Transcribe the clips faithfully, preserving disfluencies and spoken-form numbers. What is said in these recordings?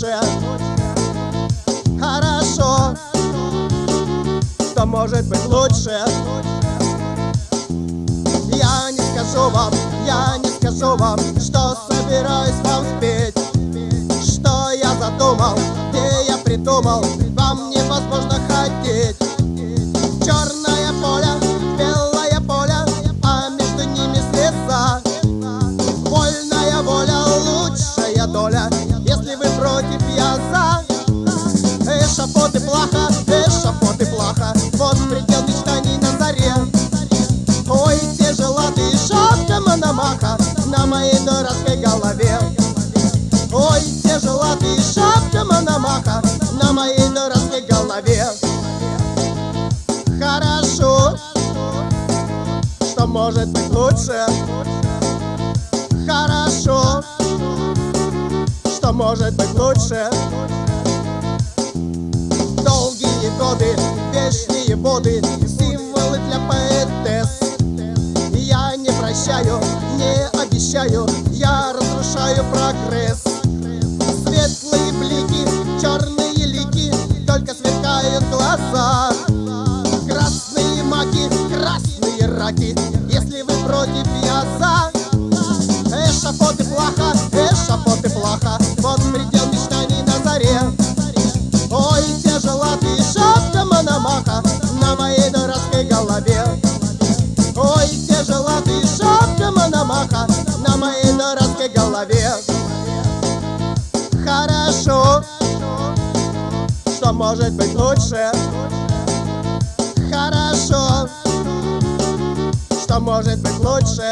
лучше. Хорошо, что может быть лучше. Я не скажу вам, я не скажу вам, что собираюсь вам спеть. Что я задумал, где я придумал, вам невозможно хотеть. Черное поле, белое поле, а между ними слеза. Вольная воля, лучшая доля, если вы против, я за. Эшафот и плаха, эшафот и плаха, вот предел мечтаний на заре. Ой, тяжелатый шапка Мономаха на моей дурацкой голове. Ой, тяжелатый шапка Мономаха на моей дурацкой голове. Хорошо, что может быть лучше. Хорошо, что может быть лучше. Долгие годы, вечные воды, символы для поэтесс. Я не прощаю, не обещаю, я разрушаю прогресс. Светлые блики, черные лики, только сверкают глаза. Красные маки, красные раки, если вы против, я за. Эшафот и плаха, эшафот и плаха, вот предел мечтаний на заре. Ой, тяжелатый шапка Мономаха на моей дурацкой голове. Ой, тяжелатый шапка Мономаха на моей дурацкой голове. Хорошо, что может быть лучше. Хорошо, что может быть лучше.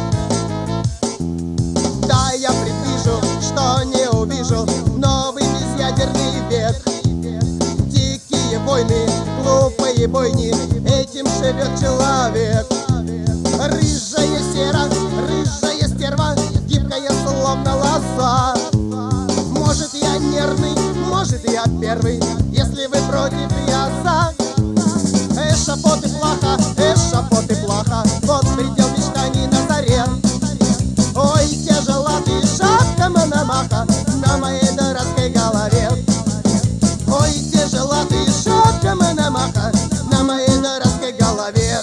Да, я предвижу, что не увижу новый безъядерный век. Дикие войны, глупые бойни, этим живет человек. Рыжая сера, рыжая стерва, гибкая словно лоза. Может, я нервный, может, я первый, если вы против, я за. Эшафот и плаха, эшафот и плаха, вот предел мечтаний на заре. Ой, тяжелатый шапка Мономаха на моей дурацкой голове. Ой, тяжелатый шапка Мономаха на моей дурацкой голове.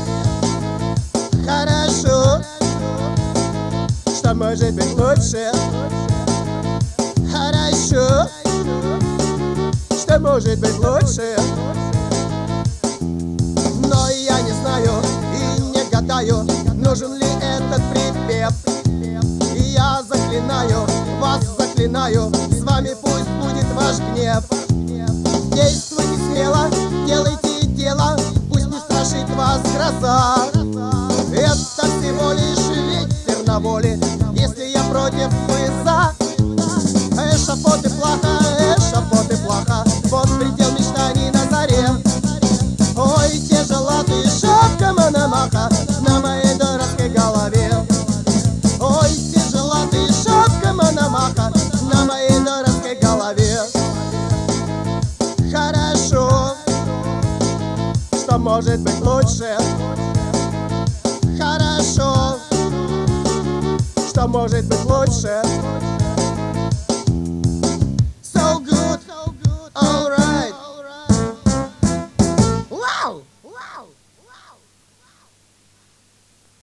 Хорошо, что может быть лучше. Хорошо, что может быть лучше. Но я не знаю и не гадаю, нужен ли этот припев. И я заклинаю, вас заклинаю, с вами пусть будет ваш гнев. Действуйте смело, делайте дело, пусть не страшит вас гроза. Это всего лишь ветер на воле, если я против, вы за. Эшафот и плаха, эшафот и плаха, вот предел мечтаний на заре. Ой, тяжелатый шапка Мономаха на моей дурацкой голове. Ой, тяжелатый шапка Мономаха на моей дурацкой голове. Хорошо, что может быть лучше. Хорошо, что может быть лучше.